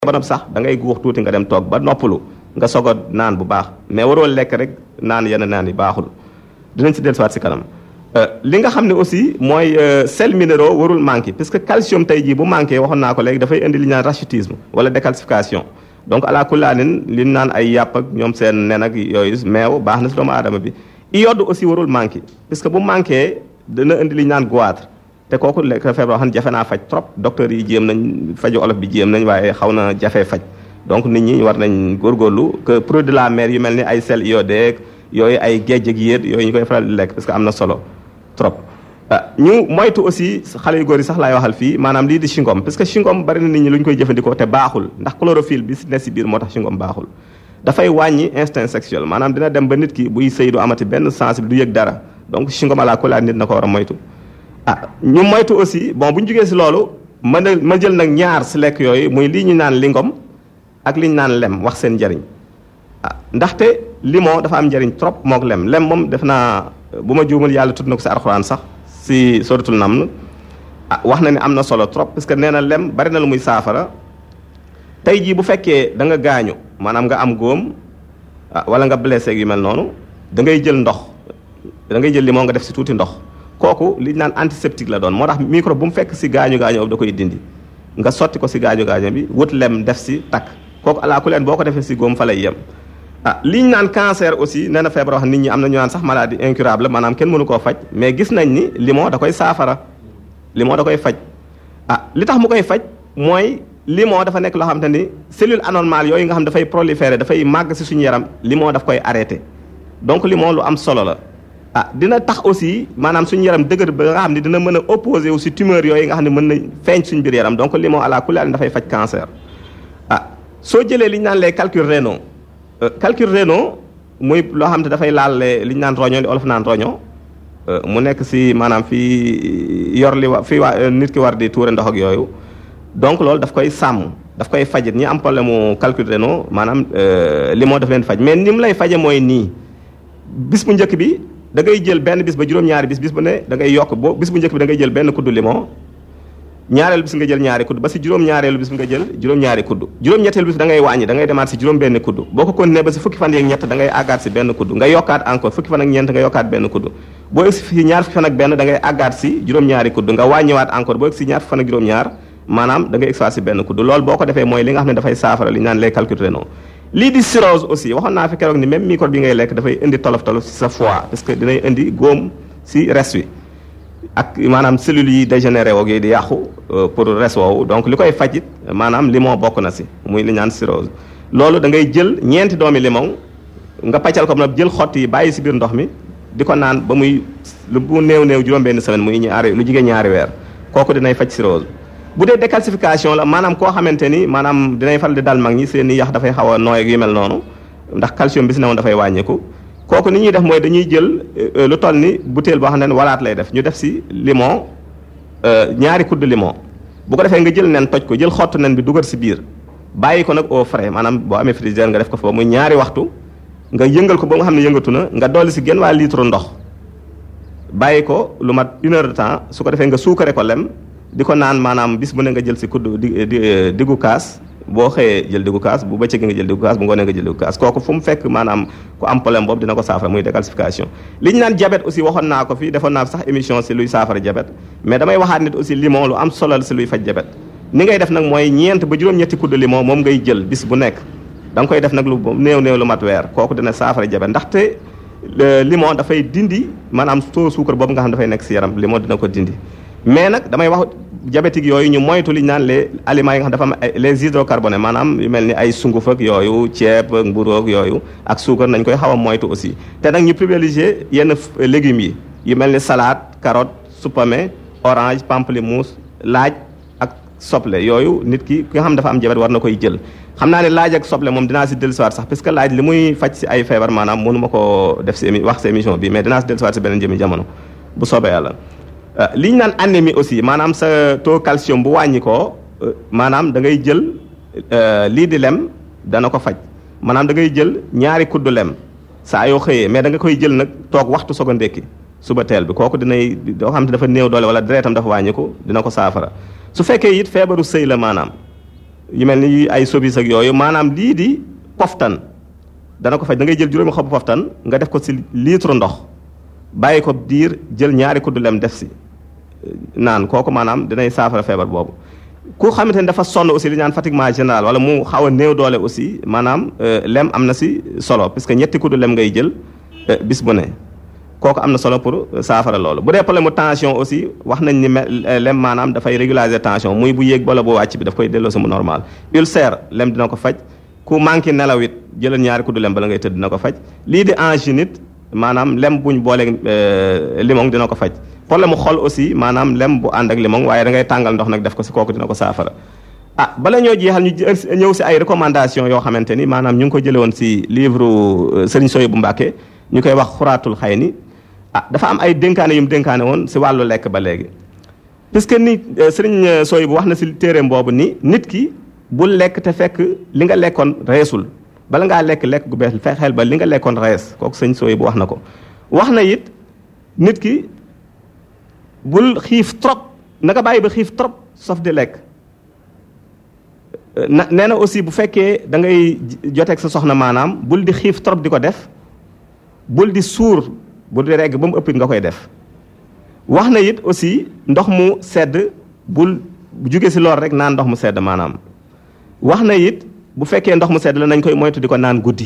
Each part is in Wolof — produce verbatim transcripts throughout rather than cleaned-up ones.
banam sax da ngay guux tuuti nga dem toog ba noppalu nga soog a naan bu baax mais waroo lekk rek naan yenn naan yi baaxul dinañ si dellusiwaat si kanam li nga xam ne aussi mooy sels minéraux warul manqué parce que calcium tey jii bu manqué waxoon naa ko léegi dafay indi li ñu naan rachitisme wala décalcification donc ala kullaanin li ñu naan ay yàpp ak ñoom seen nen ak yooyu meew baax na si doomu aadama bi iode aussi warul manqué parce que bu manqué dana indi li ñu naan goitre te kooku lekk feebar xam ne jafe naa faj trop docteur yi jéem nañ faju olof bi jéem nañ waaye xaw na jafe faj donc nit ñi war nañ góorgóorlu que produit de la mer yu mel ni ay sel iodé yooyu ay géej ak yéet yooyu ñu koy faral di lekk parce que am na solo trop. ñu moytu aussi xale yu góor yi sax laay waxal fii maanaam lii di chewing-gum parce que chewing-gum bari na nit ñi lu ñu koy jëfandikoo te baaxul ndax chlorophylle bi si ne si biir moo tax chewing-gum baaxul. dafay wàññi instinct sexuel maanaam dina dem ba nit ki buy sëy du amati benn sensible du yëg dara donc chewing-gum à la couleur nit na ko war a moytu. ah ñu moytu aussi bon bu ñu jógee si loolu ma ne ma jël nag ñaar si lekk yooyu muy lii ñu naan lingom ak li ñu naan lem wax seen njëriñ ah ndaxte limon dafa am njëriñ trop mook lem lem moom def naa bu ma juumul yàlla tudd na ko si alxuraan sax si suratul naml ah wax na ne am na solo trop parce que nee na lem bari na lu muy saafara tey jii bu fekkee da nga gaañu maanaam nga am góom ah wala nga blessé yu mel noonu da ngay jël ndox da ngay jël limon nga def si tuuti ndox. kooku li ñu naan antiseptique la doon moo tax microbe bu mu fekk si gaañu gaañoo da koy dindi nga sotti ko si gaañu gaañoo bi wut lem def si takk kooku alaa ku leen boo ko defee si góom fa lay yem. ah li ñu naan cancer aussi nee na feebar wax nit ñi am na ñu naan sax maladie incurable maanaam kenn mënu koo faj mais gis nañ ni limon da koy saafara limon da koy faj. ah li tax mu koy faj mooy limon dafa nekk loo xam te ni cellule anormale yooyu nga xam dafay proliférer dafay màgg si suñu yaram limon daf koy arrêté donc limon lu am solo la. ah dina tax aussi maanaam suñu yaram dëgër ba nga xam ne dina mën a opposé aussi tumeur yooyu nga xam ne mën na feeñ suñu biir yaram donc limon à la couleur dafay faj cancer. ah soo jëlee li ñu naan les calculs rénaux calculs rénaux muy loo xam ne dafay laal li ñu naan roño li olof naan roño mu nekk si maanaam fii yor li wa fii waa nit ki war di tuure ndox ak yooyu donc loolu daf koy sàmm daf koy fajit ñi am problème mu calculs rénaux maanaam limon daf leen faj mais ni mu lay faje mooy nii bis bu njëkk bi. da ngay jël benn bis ba juróom-ñaari bis bis bu ne da ngay yokk boo bis bu njëkk bi da ngay jël benn kuddu limon ñaareelu bis nga jël ñaari kudd ba si juróom-ñaareelu bis nga jël juróom-ñaari kudd juróom-ñetteelu bis da ngay wàññi da ngay demaat si juróom benn kudd boo ko continuer ba si fukki fan yeeg ñett da ngay àggaat si benn kudd nga yokkaat encore fukki fan ak ñeent nga yokkaat benn kudd boo egg si ñaar fukki fan ak benn da ngay àggaat si juróom-ñaari kudd nga wàññiwaat encore boo egg si ñaar fukki fan ak juróom-ñaar maanaam da ngay egg si benn kudd loolu boo ko defee mooy li nga xam ne dafay saafara li ñu naan les calculs rénaux lii di cirrhose aussi waxoon naa fi keroog ni même microbe bi ngay lekk dafay indi tolof tolof si sa foie parce que dinay indi góom si res wi ak maanaam cellules yi dégénéré woog yi di yàqu pour res woowu donc li koy fajit maanaam limon bokk na si muy li ñaan cirrhose loolu da ngay jël ñeenti doomi limon nga pàccal ko nag jël xott yi bàyyi si biir ndox mi di ko naan ba muy lu bu néew néew juróom-benn semaine muy ñaari lu jigéen ñaari weer kooku dinay faj cirrhose bu dee décalcification la maanaam koo xamante ni maanaam dinay faral di dal mag ñi seen i yax dafay xaw a nooy ak yu mel noonu ndax calcium bi si newoon dafay wàññeeku kooku ni ñuy def mooy dañuy jël lu toll ni butéel boo xam ne walaat lay def ñu def si limon ñaari kudd limon bu ko defee nga jël nen toj ko jël xottu nen bi dugal si biir bàyyi ko nag au frais maanaam boo amee frigidaire nga def ko fa muy ñaari waxtu nga yëngal ko ba nga xam ne yëngatu na nga dolli si genn waa litre ndox bàyyi ko lu mat une heure de temps su ko defee nga suukare ko lem di ko naan maanaam bis bu ne nga jël si kudd di diggu kaas boo xëyee jël diggu kaas bu bëccëgee nga jël diggu kaas bu ngoonee nga jël diggu kaas kooku fu mu fekk maanaam ku am problème boobu dina ko saafara muy décalcification li ñu naan diabète aussi waxoon naa ko fi defoon naa sax émission si luy saafara diabète mais damay waxaat nit aussi limon lu am solo si luy faj diabète ni ngay def nag mooy ñeent ba juróom-ñetti kudd limon moom ngay jël bis bu nekk da nga koy def nag lu néew néew lu mat weer kooku dina saafara diabète ndaxte limon dafay dindi maanaam taux suukar boobu nga xam dafay nekk si yaram limon dina ko dindi mais nag damay wax diabétique yooyu ñu moytu li ñu naan les aliments yi nga xam dafa am les hydrocarbonés maanaam yu mel ni ay sunguf ak yooyu ceeb ak mburu ak yooyu ak suukar nañ koy xaw a moytu aussi te nag ñu privilégier yenn légumes yi yu mel ni salade carotte supame orange pamplemousse laaj ak soble yooyu nit ki ki nga xam dafa am diabète war na koy jël xam naa ne laaj ak soble moom dinaa si dellusiwaat sax parce que laaj li muy faj si ay feebar maanaam mënu ma ko def si wax si émission bi mais dinaa si dellusiwaat si beneen jëmi jamono bu soobee yàlla li ñu naan anémie aussi maanaam sa taux calcium bu wàññi ko maanaam da ngay jël lii di lem dana ko faj maanaam da ngay jël ñaari kuddu lem saa yoo xëyee mais da nga koy jël nag toog waxtu soog a ndékki suba teel bi kooku dinay doo xam te dafa néew doole wala deretam dafa wàññi ko dina ko saafara su fekkee it feebaru sëy la maanaam yu mel ni ay sobis ak yooyu maanaam lii di poftan dana ko faj. da ngay jël juróomi xobu poftan nga def ko ci litre ndox bàyyi ko diir jël ñaari kuddu lem def si naan kooku maanaam dinay saafara feebar boobu. ku xamante ni dafa sonn aussi li ñaan fatiguement général wala mu xaw a néew doole aussi maanaam lem am na si solo parce que ñetti kuddu lem ngay jël bis bu ne kooku am na solo pour saafara loolu. bu dee problème mu tension aussi wax nañ ni lem maanaam dafay régulariser tension muy bu yéeg bala bu wàcc bi daf koy delloo si mu normal. ulcère lem dina ko faj ku manqué nelaw it jëlal ñaari kuddu lem bala ngay tëdd dina ko faj. lii di angine maanaam lem buñ booleeg limon dina ko faj. problème mu xol aussi maanaam lem bu ànd ak limon waaye da ngay tàngal ndox nag def ko si kooku dina ko saafara. ah bala ñoo jeexal ñu ñëw si ay recommandations yoo xamante ni maanaam ñu ngi ko jëlee woon si livre Serigne Souhaïbou Mbacké ñu koy wax xuraatul xay ni ah dafa am ay dénkaane yu mu dénkaane woon si wàllu lekk ba léegi. puisque ni Serigne Souhaïbou wax na si téereem boobu ni nit ki bul lekk te fekk li nga lekkoon reesul bala ngaa lekk lekk gu bees fexeel ba li nga lekkoon rees kooku Serigne Souhaïbou wax na ko. wax na it nit ki bul xiif trop na nga bàyyi ba xiif trop sof di lekk. na nee na aussi bu fekkee da ngay joteeg sa soxna maanaam bul di xiif trop di ko def bul di suur bul di regg ba mu ëpp nga koy def. wax na it aussi ndox mu sedd bul jóge si lool rek naan ndox mu sedd maanaam. wax na it bu fekkee ndox mu sedd la nañ koy moytu di ko naan guddi.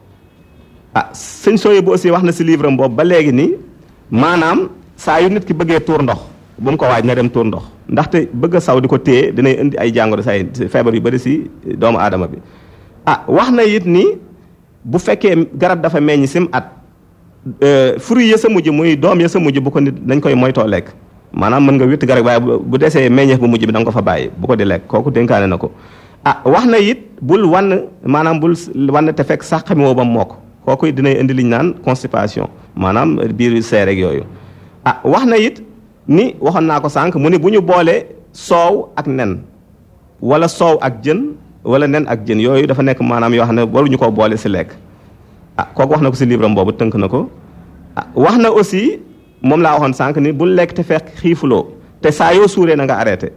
ah sëñ Souhaïbou aussi wax na si livre am boobu ba léegi ni maanaam saa yu nit ki bëggee tuur ndox bu mu ko waaj na dem tuur ndox ndaxte bëgg a saw di ko téye dinay indi ay jàngoro say feebar yu bëri si doomu aadama bi. ah wax na it ni bu fekkee garab dafa meññ sim at fruit ya sa mujj muy doom ya sa mujj bu ko nit dañ koy moytoo lekk maanaam mën nga witt garab waaye bu desee meññeef bu mujj bi da nga ko fa bàyyi bu ko di lekk kooku dénkaane na ko. ah wax na it bul wann maanaam bul wann te fekk sax xami woo ba mokk kooku dinay indi liñ naan constipation maanaam biir seere ak yooyu. ah wax na it ni waxoon naa ko sànq mu ni bu ñu boolee soow ak nen wala soow ak jën wala nen ak jën yooyu dafa nekk maanaam yoo xam ne waruñu koo boole si lekk. ah kooku wax na ko si livre am boobu tënk na ko. ah wax na aussi moom laa waxoon sànq ni bul lekk te fekk xiifuloo te saa yoo suuree na nga arrêté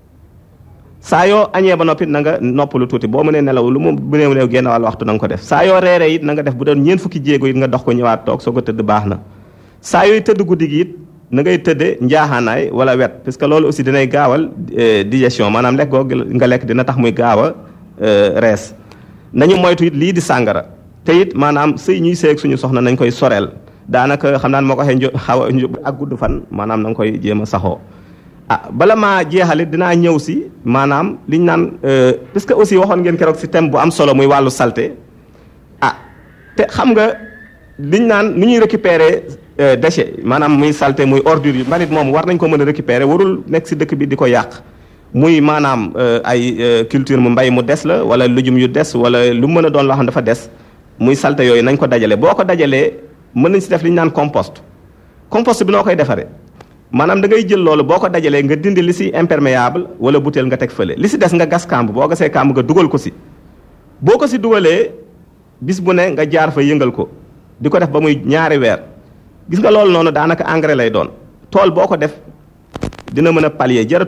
saa yoo añee ba noppi na nga noppalu tuuti boo mënee nelaw lu mu bu néew néew génn wàll waxtu na nga ko def saa yoo reeree it na nga def bu doon ñeent fukki jéego it nga dox ko ñëwaat toog soo ko tëdd baax na. saa yooyu tëdd guddi gi it na ngay tëdde njaaxaanaay wala wet parce que loolu aussi dinay gaawal digestion maanaam lekk googu nga lekk dina tax muy gaaw a rees. nañu moytu it lii di sàngara te it maanaam sëy ñuy seeg suñu soxna nañ koy soreel daanaka xam naa moo ko waxee njo xaw a ak gudd fan maanaam na nga koy jéem a saxoo. ah bala maa jeexalit dinaa ñëw si maanaam liñ naan parce que aussi waxoon ngeen keroog si thème bu am solo muy wàllu salté ah te xam nga liñ naan nu ñuy récupérer déchet maanaam muy salté muy ordure yu mbalit moom war nañ ko mën a récupérer warul nekk si dëkk bi di ko yàq muy maanaam ay culture mu mbay mu des la wala lujum yu des wala lu mën a doon loo xam dafa des muy salté yooyu nañ ko dajale boo ko dajalee mën nañ si def li ñu naan compost compost bi noo koy defaree maanaam da ngay jël loolu boo ko dajalee nga dindi li si imperméable wala butéel nga teg fële li si des nga gas kàmb boo gasee kàmb nga dugal ko si boo ko si dugalee bis bu ne nga jaar fa yëngal ko di ko def ba muy ñaari weer gis nga loolu noonu daanaka engrais lay doon tool boo ko def dina mën a pallier jaratu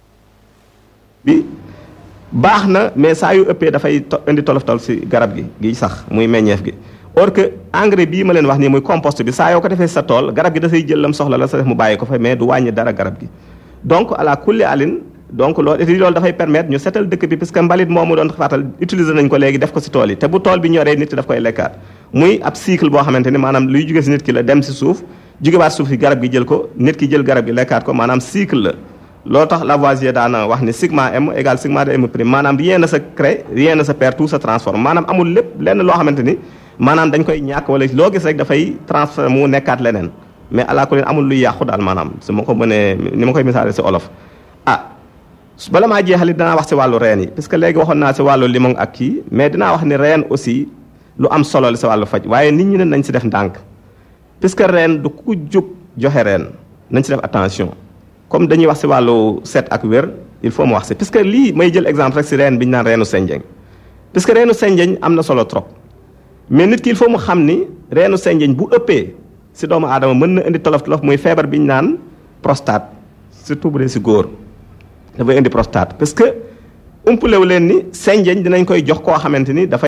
bi baax na mais saa yu ëppee dafay indi tolof tol si garab gi gi sax muy meññeef gi or que engrais bii ma leen wax nii muy compost bi saa yoo ko defee sa tool garab gi dafay jël lam soxla la sa def mu bàyyi ko fa mais du wàññi dara garab gi donc ala kulli alin donc loolu et loolu dafay permettre ñu setal dëkk bi parce que mbalit moomu doon faatal utiliser nañ ko léegi def ko si tool yi te bu tool bi ñoree nit ki daf koy lekkaat muy ab cycle boo xamante ni maanaam luy jóge si nit ki la dem si suuf jógewaat suuf si garab gi jël ko nit ki jël garab gi lekkaat ko maanaam cycle la loolu tax Lavoisier daana wax ni sigma m égale sigma de m prime maanaam rien ne se crée rien ne se perd tout se transforme maanaam amul lépp lenn loo xamante ni maanaam dañ koy ñàkk wala loo gis rek dafay transformé mu nekkaat leneen mais alaa ko leen amul luy yàqu daal maanaam su ma ko mënee ni ma koy misaale si olof ah bala maa jeexali dinaa wax si wàllu reen yi parce que léegi waxoon naa si wàllu limon ak kii mais dinaa wax ni reen aussi lu am solo la si wàllu faj waaye nit ñi ne nañ si def ndànk parce que reen du ku jóg joxe reen nañ si def attention comme dañuy wax si wàllu set ak wér il faut mu wax si parce que lii may jël exemple rek si reen bi ñu naan reenu senjeñ parce que reenu senjeñ am na solo trop mais nit ki il faut mu xam ni reenu senjeñ bu ëppee si doomu aadama mën na indi tolof tolof muy feebar bi ñu naan prostate surtout bu dee si góor dafay indi prostate parce que umpalewu leen ni senjeñ dinañ koy jox koo xamante ni dafay